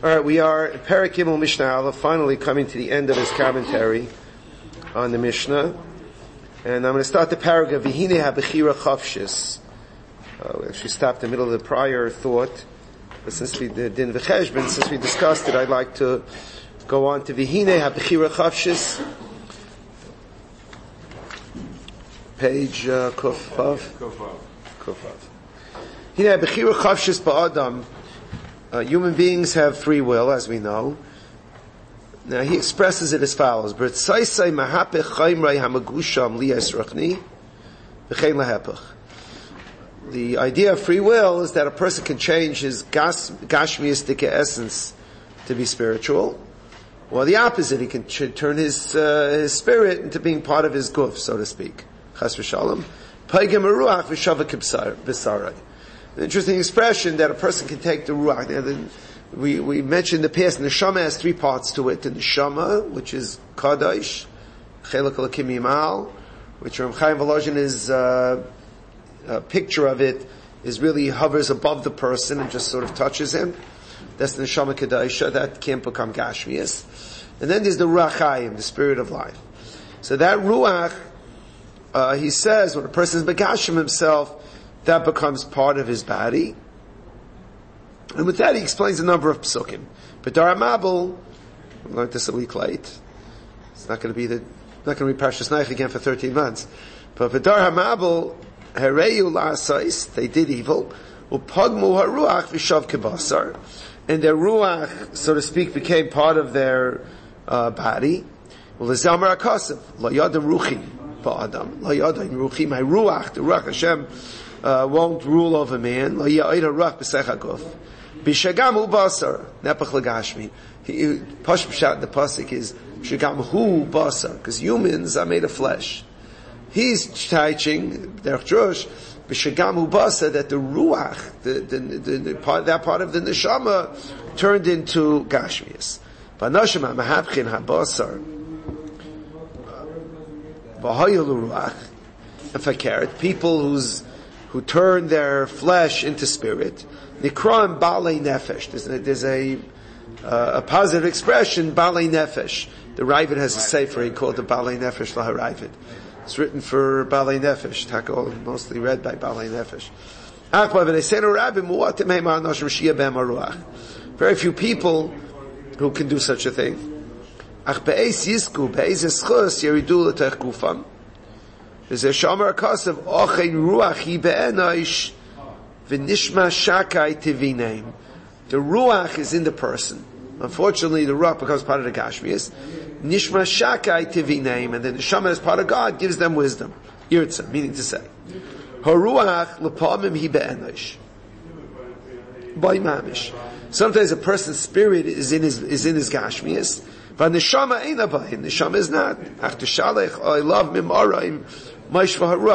Alright, we are in Perek Gimel Mishnah Aleph, finally coming to the end of his commentary on the Mishnah. And I'm going to start the paragraph, V'hine ha-bechira chavshis. We actually stopped in the middle of the prior thought, but since we did in V'cheshbon, since we discussed it, I'd like to go on to V'hine ha-bechira chavshis. Page Kufav. Hine ha-bechira chavshis ba'adam. Human beings have free will, as we know. Now he expresses it as follows: the idea of free will is that a person can change his gashmiistic essence to be spiritual, or the opposite, he can turn his spirit into being part of his guf, so to speak. Chas v'shalom. An interesting expression that a person can take the ruach. Now, we mentioned in the past, the neshama has three parts to it. The neshama, which is kadosh, chelak alakim yimal, which Ram Chaim Volozhin is a picture of it, is really hovers above the person and just sort of touches him. That's the neshama kadosha. That can't become gashmias. And then there's the ruach hayim, the spirit of life. So that ruach, he says, when a person is begashim himself, that becomes part of his body. And with that he explains a number of psukim. But Dar HaMabul, we learned this a week late. It's not going to be Parshas Naich again for 13 months. But Dar HaMabul, Hereyu la'asais, they did evil. Upagmu haruach v'shav kebasar. And their ruach, so to speak, became part of their body. L'zamar hakasav, lo yadam ruchim ba'adam, lo yadam ruchim, my ruach, the ruach Hashem, won't rule over man. The pasuk is Shagamu basar, because humans are made of flesh. He's teaching derech drush b'shagamu basar that the ruach, that part of the neshama, turned into gashmias. V'nashama mahabchin habasar v'hayil ruach. People who turn their flesh into spirit. Nikram balei nefesh. There's a positive expression, balei nefesh. The Ravid has a sefer, he called the balei nefesh laharavid. It's written for balei nefesh, mostly read by balei nefesh. Very few people who can do such a thing. There's a shamar kasav ochein ruachi be'enosh v'nishma shakai tivinaim. The ruach is in the person. Unfortunately, the ruach becomes part of the gashmias. Nishma shakai tivinaim, and then the shaman as part of God gives them wisdom. Yirtza, meaning to say, haruach lepamim hi be'enosh. By mamish. Sometimes a person's spirit is in his gashmias. But neshama ain't about him. Neshama is not. Ach teshalech, I love mimaraim. He needs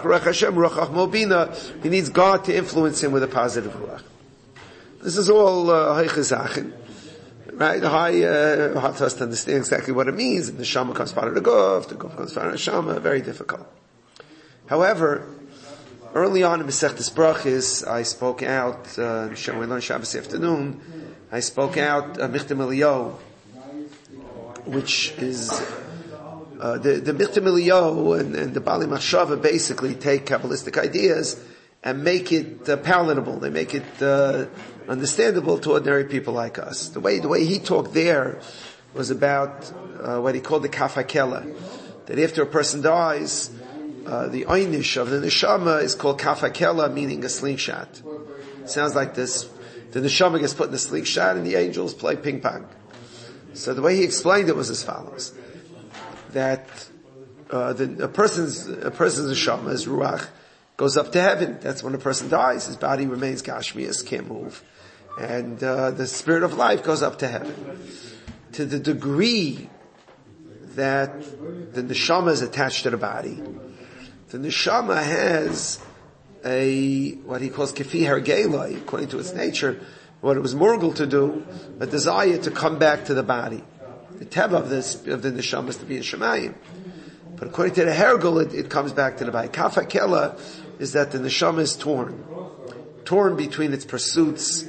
God to influence him with a positive ruach. This is all heichezachen, right? Hard to us to understand exactly what it means. The neshama comes part of the guf comes part of the neshama. Very difficult. However, early on in Masechtas Brachos, I spoke out. We learned Shabbos afternoon. I spoke out Michtam Eliyahu, which is. The Michtam Eliyahu and the Bali Machshava basically take Kabbalistic ideas and make it palatable. They make it understandable to ordinary people like us. The way he talked there was about what he called the Kaf HaKela. That after a person dies, the einish of the neshama is called Kaf HaKela, meaning a slingshot. It sounds like this. The neshama gets put in a slingshot and the angels play ping pong. So the way he explained it was as follows: that a person's neshama, his ruach, goes up to heaven. That's when a person dies. His body remains gashmias, can't move. And the spirit of life goes up to heaven. To the degree that the neshama is attached to the body, the neshama has what he calls kefi hergeloi, according to its nature, what it was morgal to do, a desire to come back to the body. The teva of the neshama is to be in Shemayim. But according to the hergel, it comes back to the body. Kaf HaKela is that the neshama is torn between its pursuits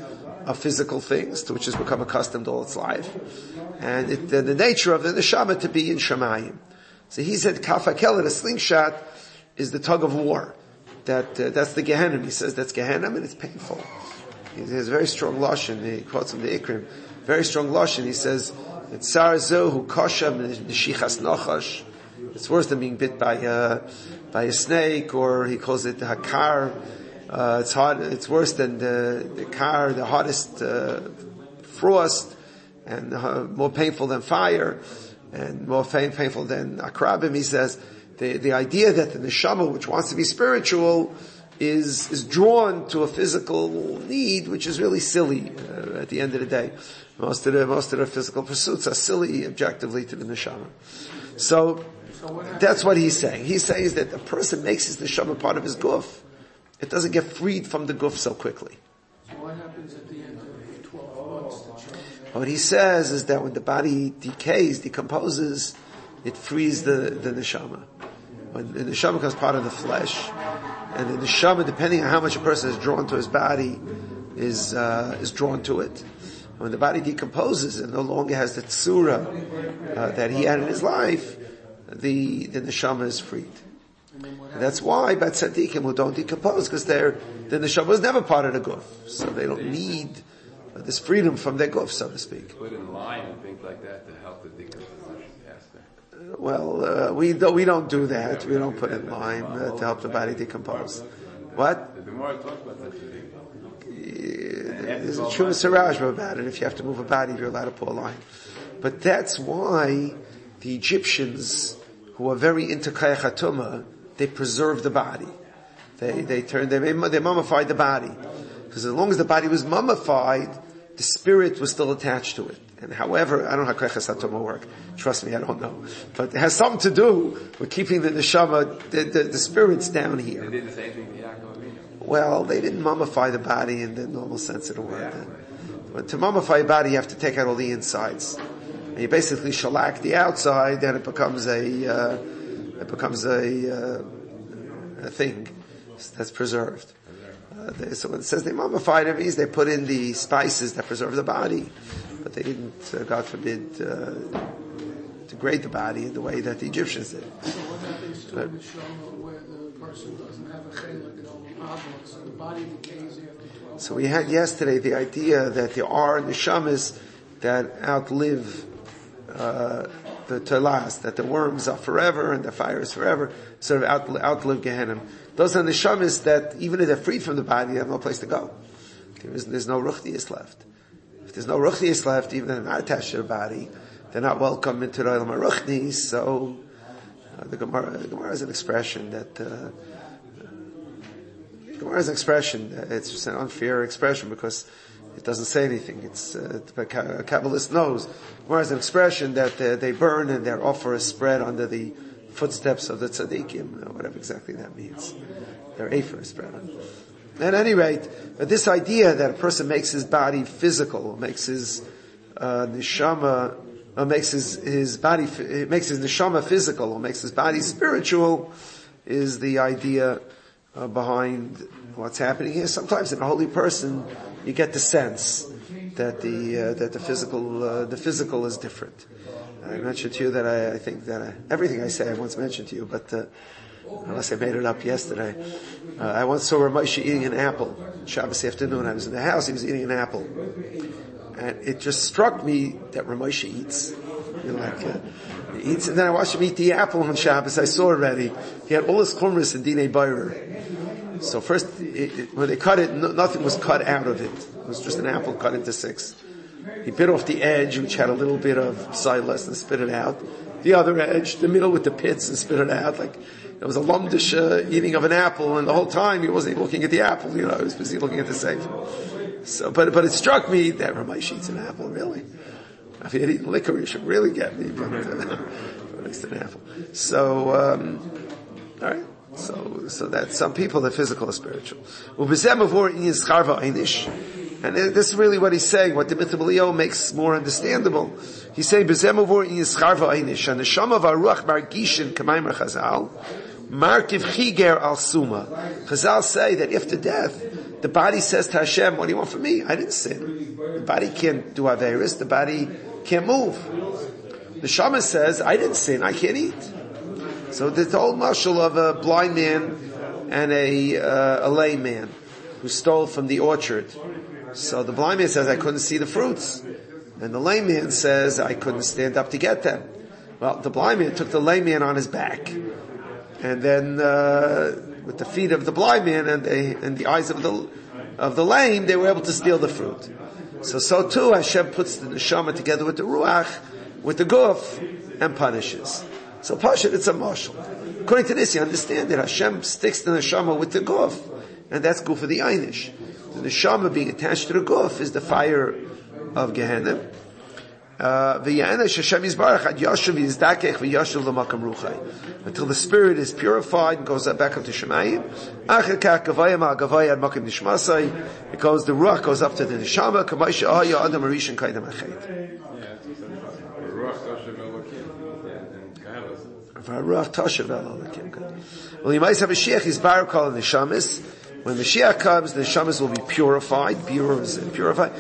of physical things to which has become accustomed all its life. And the nature of the neshama to be in Shemayim. So he said, Kafakel, the slingshot, is the tug of war. That's the Gehenna. He says that's Gehenna and it's painful. He has a very strong lashon. He quotes from the Ikrim. Very strong lashon. He says, it's Sarzo kosha neshichas nachash. It's worse than being bit by a snake, or he calls it the hakar. It's hard. It's worse than the kar, the hottest frost, and more painful than fire, and more painful than akrabim. He says the idea that the neshama, which wants to be spiritual, is drawn to a physical need, which is really silly. At the end of the day, most of the physical pursuits are silly objectively to the neshama. So that's what he's saying. He's saying that a person makes his neshama part of his guf. It doesn't get freed from the guf so quickly. So what happens at the end of 12 months? What he says is that when the body decomposes, it frees the neshama. When the neshama becomes part of the flesh, and the neshama, depending on how much a person is drawn to his body, is drawn to it. When the body decomposes and no longer has the tzura that he had in his life, the neshama is freed. And that's why by tzaddikim who don't decompose, because the neshama was never part of the guf, so they don't need this freedom from their guf, so to speak. Put in line and things like that to help the decomposition aspect. Well, we don't do that. We don't put in line to help the body decompose. What? The more I talk about that, there's a true Sarajma about it. If you have to move a body, you're allowed to pull a line. But that's why the Egyptians, who are very into Kayach HaTumah, they preserve the body. They mummified the body. Because as long as the body was mummified, the spirit was still attached to it. And however, I don't know how Kayach HaTumah work. Trust me, I don't know. But it has something to do with keeping the neshama, the spirits down here. They did the same thing to Yaakov Avinu. Well, they didn't mummify the body in the normal sense of the word. But to mummify a body, you have to take out all the insides. And you basically shellac the outside, then it becomes a thing that's preserved. So when it says they mummified, it means they put in the spices that preserve the body, but they didn't, God forbid, degrade the body in the way that the Egyptians did. So what happens to the neshama where the person doesn't have a chelik and all the problems, so the body decays after 12 So we had yesterday the idea that there are neshamas that outlive to last, that the worms are forever and the fire is forever, sort of outlive Gehenna. Those are neshamas that even if they're freed from the body, they have no place to go. There's no ruchnius left. If there's no ruchnius left, even if they're not attached to the body, they're not welcome into the Olam HaRuchni. So the Gemara is an expression that it's just an unfair expression because it doesn't say anything. It's a Kabbalist knows. Gemara is an expression that they burn and their offer is spread under the footsteps of the tzaddikim, whatever exactly that means. Their afer is spread on. At any rate, this idea that a person makes his body physical, or makes his neshama, or makes his body, makes his neshama physical, or makes his body spiritual, is the idea behind what's happening here. Sometimes in a holy person, you get the sense that the physical is different. I mentioned to you that I think that everything I say I once mentioned to you, but unless I made it up yesterday, I once saw Ramosha eating an apple. Shabbos afternoon, I was in the house, he was eating an apple. And it just struck me that Ramosha eats. He eats, and then I watched him eat the apple on Shabbos. I saw already. He had all his chumras in Dinei Beirer. So first, when they cut it, nothing was cut out of it. It was just an apple cut into 6. He bit off the edge, which had a little bit of silas, and spit it out. The other edge, the middle with the pits, and spit it out. Like, it was a lumdish eating of an apple, and the whole time he wasn't looking at the apple, he was busy looking at the sefer. So, but it struck me that Ramesh eats an apple, really. If he had eaten liquor, you should really get me, but at least an apple. So, alright. So that some people, they're physical or spiritual. And this is really what he's saying, what the Mitzabalio makes more understandable. He's saying, B'zemuvor in Yischarva Einish, and the Shama Varuach Margishin K'maymer Chazal, Markiv Chiger Al Suma. Chazal say that after death, the body says to Hashem, what do you want from me? I didn't sin. The body can't do Averis, the body can't move. The Shama says, I didn't sin, I can't eat. So the whole mashal of a blind man and a lame man who stole from the orchard. So the blind man says, I couldn't see the fruits. And the lame man says, I couldn't stand up to get them. Well, the blind man took the lame man on his back. And then, with the feet of the blind man and the eyes of the lame, they were able to steal the fruit. So too, Hashem puts the neshama together with the ruach, with the guf, and punishes. So Pashat, it's a mashal. According to this, you understand that Hashem sticks the neshama with the guf, and that's guf of the einish. The neshama being attached to the guf is the fire of Gehenna. Until the spirit is purified and goes back up to Shemayim. Because the ruach goes up to the neshama. Well, you might have a Mashiach is barakal in neshamis. When Mashiach comes, the neshamis will be purified. Purified.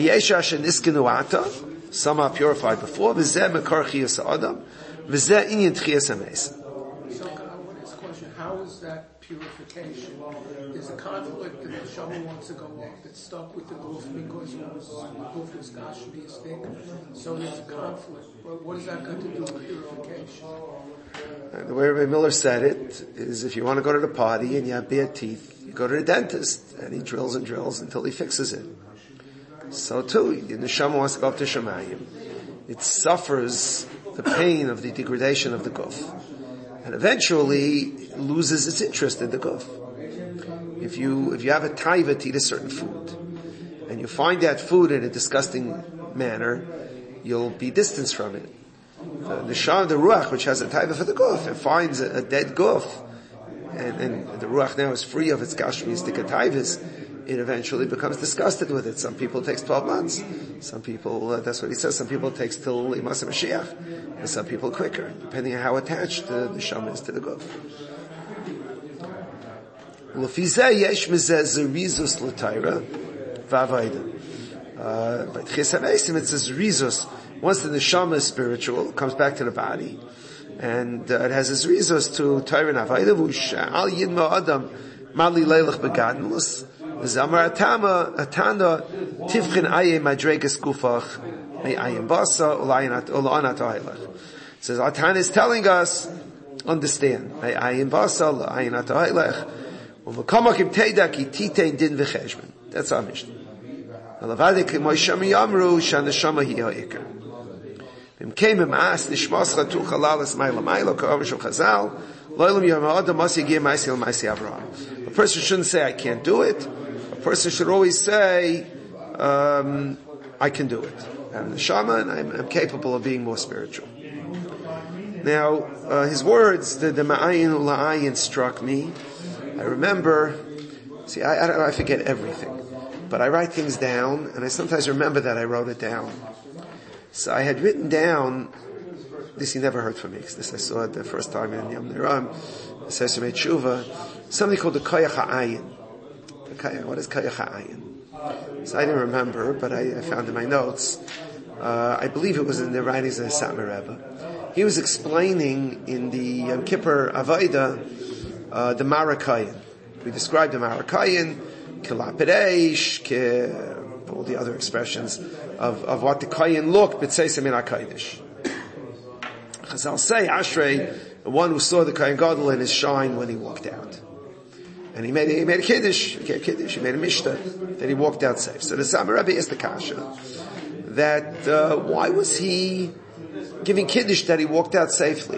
Some are purified before. V'zeh mekar chiyas ha'adam. V'zeh inyan tchiyas ha'meis. So I want to ask a question. How is that purification? There's a conflict that the neshama wants to go up. It's stuck with the guf because the guf is gashmi, is thick. So there's a conflict. What does that got to do with purification? The way Rabbi Miller said it is, if you want to go to the party and you have bad teeth, you go to the dentist and he drills and drills until he fixes it. So too, the neshama wants to go up to Shemayim. It suffers the pain of the degradation of the guf, and eventually loses its interest in the guf. If you have a taiva to eat a certain food, and you find that food in a disgusting manner, you'll be distanced from it. The neshama, the ruach, which has a taiva for the guf, and finds a dead guf, and the ruach now is free of its gashmistic taivas, it eventually becomes disgusted with it. Some people it takes 12 months. Some people, that's what he says, some people it takes till Imas Mashiach. And some people quicker, depending on how attached the neshama is to the guf. L'fizeh yesh mizeh zerizus l'tayra v'avayda. But Chesed Eisim, it says rizus. Once the neshama is spiritual, it comes back to the body. And it has its rizus to Tayra and Avayda. V'ush'al yidma adam mali leilach begadnus. Zamar Atana Tivchin Aye Madregas Gufach Ayim Basa Ulanat Ailach. Says Atan is telling us, understand. Ayim Basa Ulanat Ailach. Umakamak Teda Ki Titein Din V'Cheshbon. That's our mission. Alavadik Moisham Yamru Shanashama Hiyaikar. Came him asked Nishmascha Tu Chalalas Maila Maila Karavish Chazal Loilam Yom Adam Masi Gir Maisi Maisi Avraham. A person shouldn't say I can't do it. A person should always say, I can do it. I'm the shaman, I'm capable of being more spiritual. Now, his words, the ma'ayin ula'ayin struck me. I remember, see, I forget everything, but I write things down, and I sometimes remember that I wrote it down. So I had written down, this he never heard from me, because this I saw it the first time in Yom Niram, Sesame Tshuva, something called the Koyach HaAyin. What is Koyach HaAyin? So I didn't remember, but I found in my notes, I believe it was in the writings of the Satmar Rebbe. He was explaining in the Yom Kippur Avodah, the Marakayin. We described the Marakayin, Kilapireish, all the other expressions of what the Kayin looked, B'tseisem in HaKadosh. Chazal say, Ashrei, the one who saw the Kayin Gadol in his shine when he walked out. And he made a Kiddush, he made a Mishnah, then he walked out safe. So the Satmar Rebbe is the Kasha, that, why was he giving Kiddush that he walked out safely?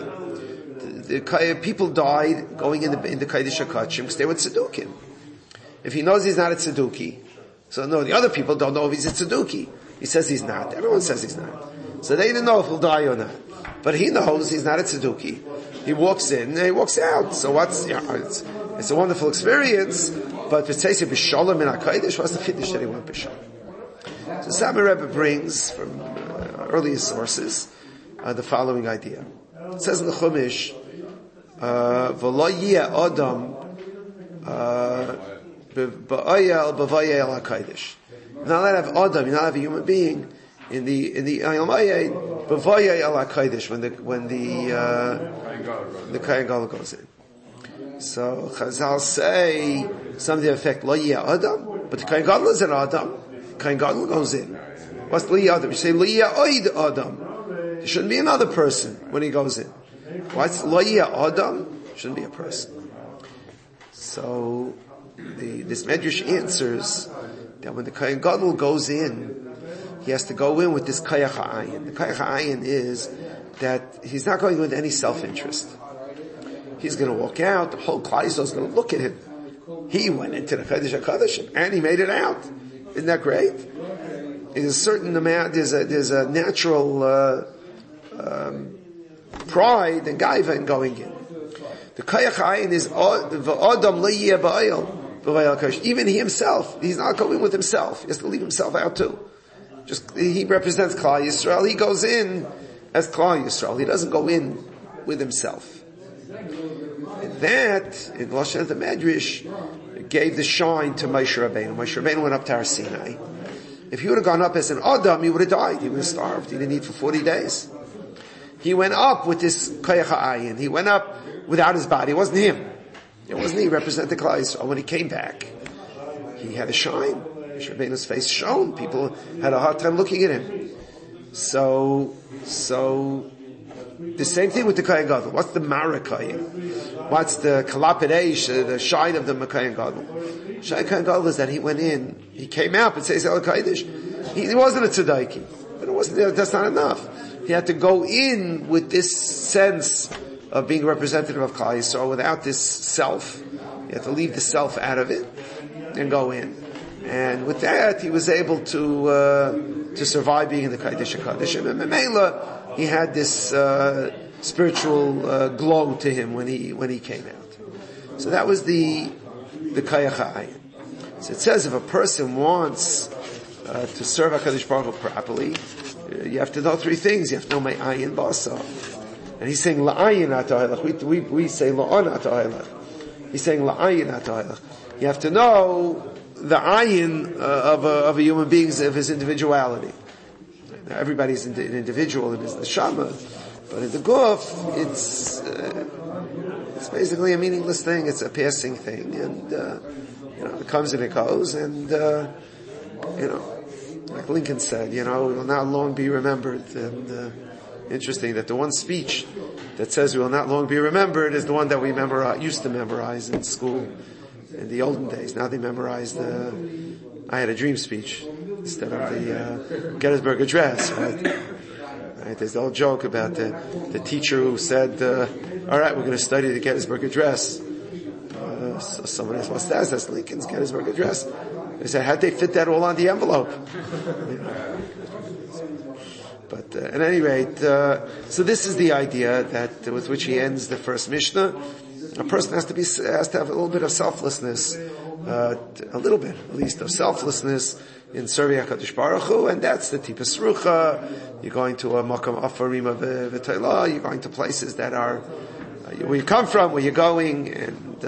The people died going in the Kiddush HaKachim because they were Tzedukim. If he knows he's not a Tzeduki, so no, the other people don't know if he's a Tzeduki. He says he's not. Everyone says he's not. So they didn't know if he'll die or not. But he knows he's not a Tzeduki. He walks in and he walks out. So what's, it's a wonderful experience, but B'tzeiseh B'sholem in HaKadosh, what's the Kiddush that he went B'sholem? So Satmar Rebbe brings from earlier sources the following idea. It says in the Chumash, V'lo yeh Adam ba'ayel b'vayel HaKadosh. You're not allowed to have Adam, you're not allowed to have a human being in the Ayel Mayed, b'vayel HaKadosh, when the Kohen Gadol goes in. So Chazal say something to the effect Lo Yeh Adam, but the Kohen Gadol is an Adam. Kohen Gadol goes in. What's Lo Yeh Adam? You say Lo Yeh Oid Adam. There shouldn't be another person when he goes in. What's Lo Yeh Adam? Shouldn't be a person. So this Medrash answers that when the Kohen Gadol goes in, he has to go in with this Kayach Ha'ayin. The Kayach Ha'ayin is that he's not going with any self-interest. He's going to walk out, the whole Klal Yisrael is going to look at him. He went into the Chodesh HaKadosh and he made it out. Isn't that great? There's a certain amount, there's a natural pride and gaiva in going in. The Kayach Ha'ayin is Adam Lo Yeh Ba'ayel. Even he himself, he's not going with himself. He has to leave himself out too. He represents Klal Yisrael. He goes in as Klal Yisrael. He doesn't go in with himself. That, in Lashon the Medrash, gave the shine to Moshe Rabbeinu. Moshe Rabbeinu went up to Har Sinai. If he would have gone up as an Adam, he would have died. He would have starved. He didn't eat for 40 days. He went up with this Kayach Ha'ayin. He went up without his body. It wasn't him. It wasn't he represented Klal Yisrael. When he came back, he had a shine. Moshe Rabbeinu's face shone. People had a hard time looking at him. So the same thing with the Kohen Gadol. What's the Marakayim? What's the Kalapid Eish, the shine of the Kohen Gadol? Shine Kohen Gadol is that he went in, he came out, but says El Kodesh. He wasn't a tzedaki, but that's not enough. He had to go in with this sense of being a representative of Klal Yisrael without this self. He had to leave the self out of it and go in. And with that, he was able to survive being in the Kodesh HaKadosh. And Memela, he had this spiritual glow to him when he came out. So that was the Kayach Ha'ayin. So it says if a person wants to serve HaKadosh Baruch Hu properly, you have to know three things. You have to know Me'ayin Basa. And he's saying La'ayin Ata'ilach. We say La'on Ata'ilach. He's saying La'ayin Ata'ilach. You have to know the ayin of a human being, of his individuality. Now, everybody's an individual in his neshama, but in the guf, it's basically a meaningless thing. It's a passing thing, and it comes and it goes, and like Lincoln said, it will not long be remembered. And interesting that the one speech that says we will not long be remembered is the one that we used to memorize in school in the olden days. Now they memorize I had a dream speech instead of the Gettysburg Address, right? There's the old joke about the teacher who said, all right, we're going to study the Gettysburg Address. So someone asked, what's that? That's Lincoln's Gettysburg Address. They said, how'd they fit that all on the envelope? But at any rate, so this is the idea that with which he ends the first Mishnah. A person has to have a little bit of selflessness, a little bit at least of selflessness in serving HaKadosh Baruch Hu, and that's the Tipas Rucha. You're going to a Makam Afarima V'Teilah. You're going to places that are where you come from, where you're going, and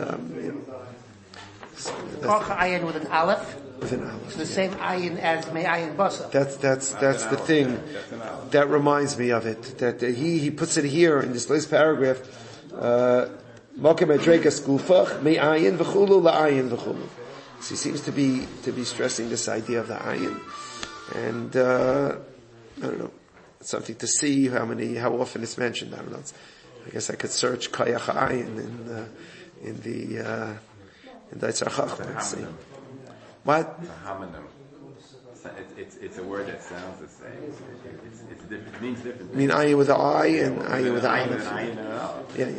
ayin with an aleph. With an aleph. The same ayin as Me'ayin Basa. That's the thing that reminds me of it. That he puts it here in this last paragraph. Mokem Adregas Gufach Me'ayin V'Chulu La'ayin V'Chulu. So he seems to be stressing this idea of the ayin, and I don't know. It's something to see how often it's mentioned. I don't know. I guess I could search Kayach Ayin in the Tzar Chachma. Let's see. What? It's a word that sounds the same. It's different. It means different. I mean ayin with the I and ayin with the aleph. Yeah.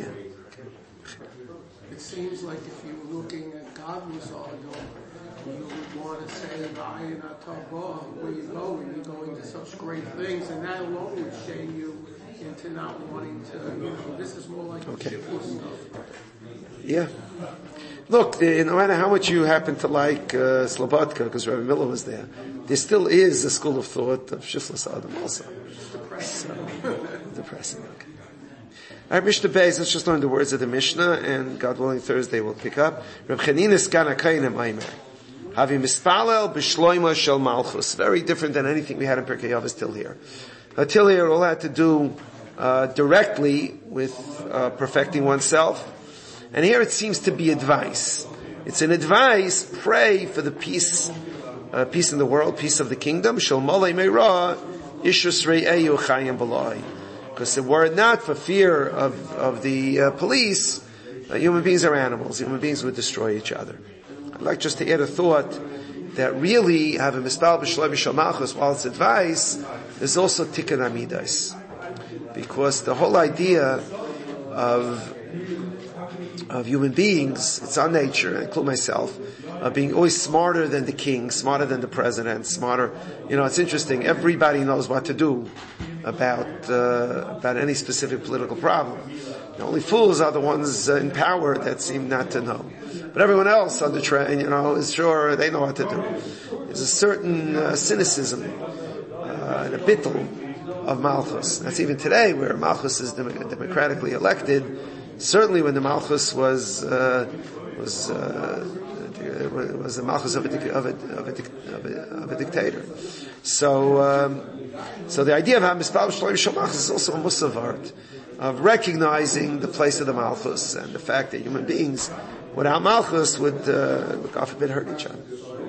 It seems like if you were looking at God's Adam, you would want to say Ayin Atavah, where you're going to such great things, and that alone would shame you into not wanting to, this is more like shiftless stuff. Yeah. Look, no matter how much you happen to like Slobodka, because Rabbi Miller was there still is a school of thought of Shiftless Adam also. Depressing. Depressing, okay. All right, Mishnah Beis, let's just learn the words of the Mishnah, and God willing, Thursday we'll pick up. Reb Chanina Sgan HaKohanim Aimer. Havi mispalel b'shloima shel malchus. Very different than anything we had in Pirkei Avos till here. Till here, all had to do directly with perfecting oneself. And here it seems to be advice. It's an advice, pray for the peace in the world, peace of the kingdom. Shel molei meira ishus re'eyu chayim b'loi. Because were it not for fear of the police, human beings are animals. Human beings would destroy each other. I'd like just to add a thought that really having mispal b'shloim shel malchus, while it's advice, is also tikkun amidas. Because the whole idea of human beings, it's our nature, I include myself, of being always smarter than the king, smarter than the president, smarter. It's interesting. Everybody knows what to do about any specific political problem. The only fools are the ones in power that seem not to know. But everyone else on the train, is sure they know what to do. There's a certain cynicism and a bittul of Malchus. That's even today, where Malchus is democratically elected. Certainly, when the Malchus was the Malchus of a dictator. So the idea of Hamispal Shloim Shel Malchus is also a musavart of recognizing the place of the Malchus and the fact that human beings without Malchus would, God forbid, hurt each other.